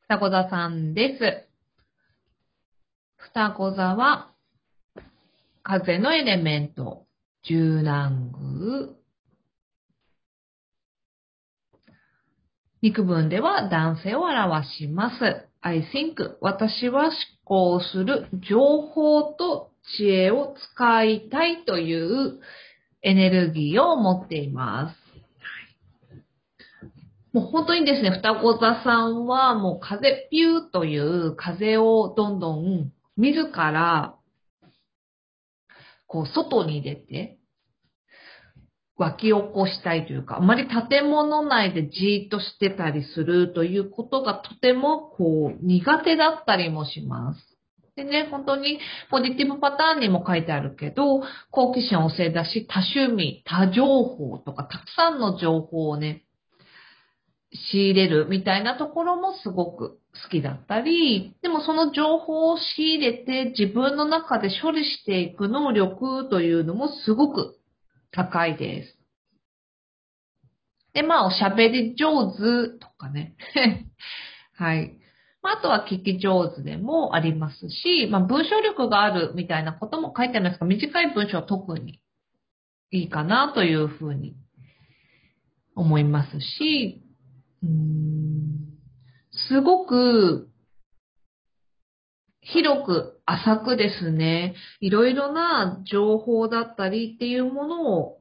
双子座さんです。双子座は風のエレメント、柔軟宮、肉分では男性を表します。I think 私は思考する情報と知恵を使いたいというエネルギーを持っています。もう本当にですね、双子座さんはもう風ピューという風をどんどん自ら外に出て湧き起こしたいというか、あまり建物内でじーっとしてたりするということがとても苦手だったりもします。でね、本当にポジティブパターンにも書いてあるけど、好奇心旺盛だし、多趣味、多情報とか、たくさんの情報をね、仕入れるみたいなところもすごく好きだったり、でもその情報を仕入れて自分の中で処理していく能力というのもすごく高いです。で、おしゃべり上手とかね。はい。あとは聞き上手でもありますし、文章力があるみたいなことも書いてありますが、短い文章は特にいいかなというふうに思いますし、すごく広く浅くですね、いろいろな情報だったりっていうものを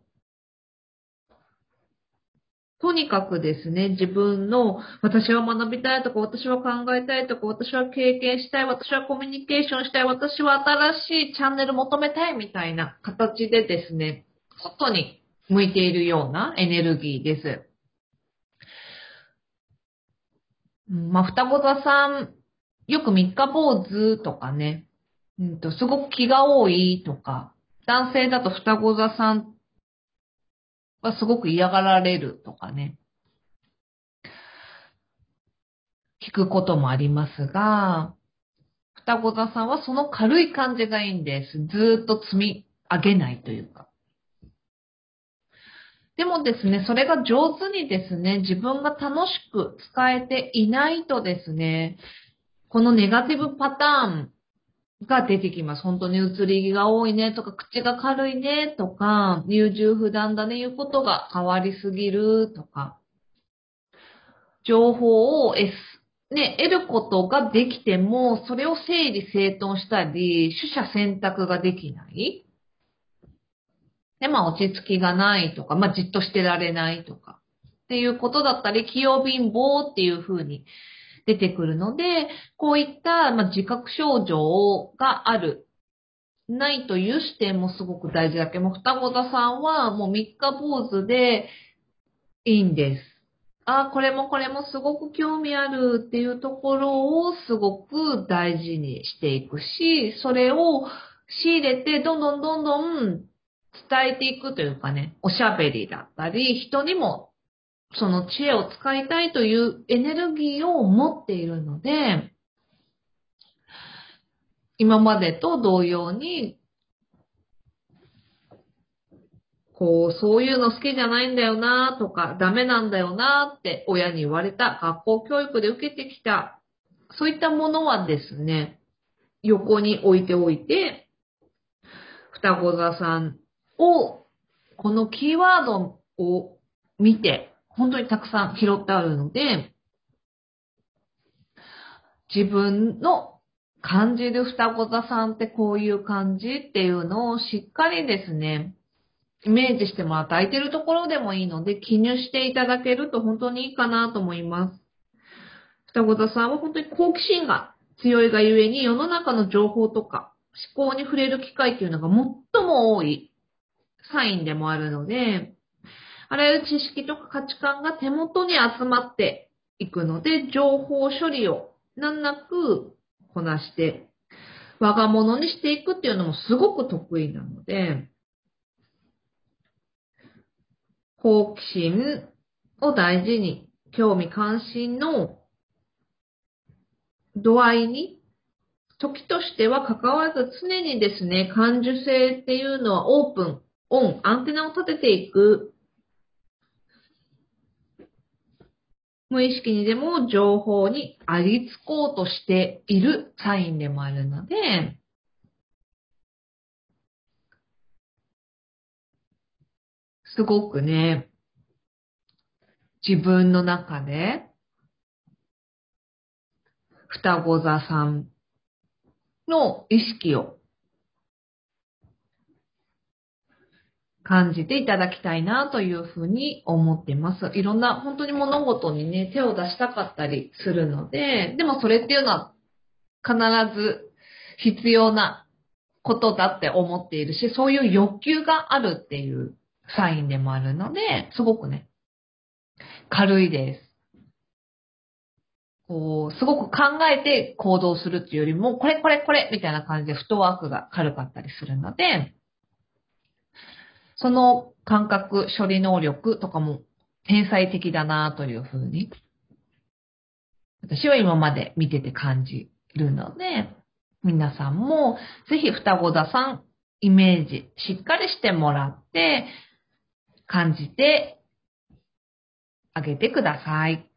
とにかくですね、自分の私は学びたいとか、私は考えたいとか、私は経験したい、私はコミュニケーションしたい、私は新しいチャンネル求めたいみたいな形でですね、外に向いているようなエネルギーです。双子座さん、よく三日坊主とかね、すごく気が多いとか、男性だと双子座さんはすごく嫌がられるとかね、聞くこともありますが、双子座さんはその軽い感じがいいんです。ずーっと積み上げないというか。でもですね、それが上手にですね、自分が楽しく使えていないとですね、このネガティブパターンが出てきます。本当に移り気が多いねとか、口が軽いねとか、優柔不断だね、言うことが変わりすぎるとか、情報を得ることができても、それを整理整頓したり、取捨選択ができない。で、落ち着きがないとか、じっとしてられないとか、っていうことだったり、器用貧乏っていう風に出てくるので、こういった、自覚症状がある、ないという視点もすごく大事だけども、双子座さんはもう三日坊主でいいんです。あ、これもこれもすごく興味あるっていうところをすごく大事にしていくし、それを仕入れてどんどんどんどん伝えていくというかね、おしゃべりだったり、人にもその知恵を使いたいというエネルギーを持っているので、今までと同様に、そういうの好きじゃないんだよなとか、ダメなんだよなって親に言われた、学校教育で受けてきた、そういったものはですね、横に置いておいて、双子座さんを、このキーワードを見て、本当にたくさん拾ってあるので、自分の感じる双子座さんってこういう感じっていうのをしっかりですね、イメージしてもらって空いてるところでもいいので記入していただけると本当にいいかなと思います。双子座さんは本当に好奇心が強いがゆえに世の中の情報とか思考に触れる機会っていうのが最も多いサインでもあるので、あらゆる知識とか価値観が手元に集まっていくので、情報処理を難なくこなして、我が物にしていくっていうのもすごく得意なので、好奇心を大事に、興味関心の度合いに、時としては関わらず常にですね、感受性っていうのはオープン、オン、アンテナを立てていく無意識にでも情報にありつこうとしているサインでもあるので、すごくね、自分の中で双子座さんの意識を感じていただきたいなというふうに思っています。いろんな本当に物事にね、手を出したかったりするので、でもそれっていうのは必ず必要なことだって思っているし、そういう欲求があるっていうサインでもあるので、すごくね、軽いです。こう、すごく考えて行動するっていうよりも、これこれこれみたいな感じでフットワークが軽かったりするので、その感覚、処理能力とかも天才的だなというふうに、私は今まで見てて感じるので、皆さんもぜひ双子座さんイメージしっかりしてもらって感じてあげてください。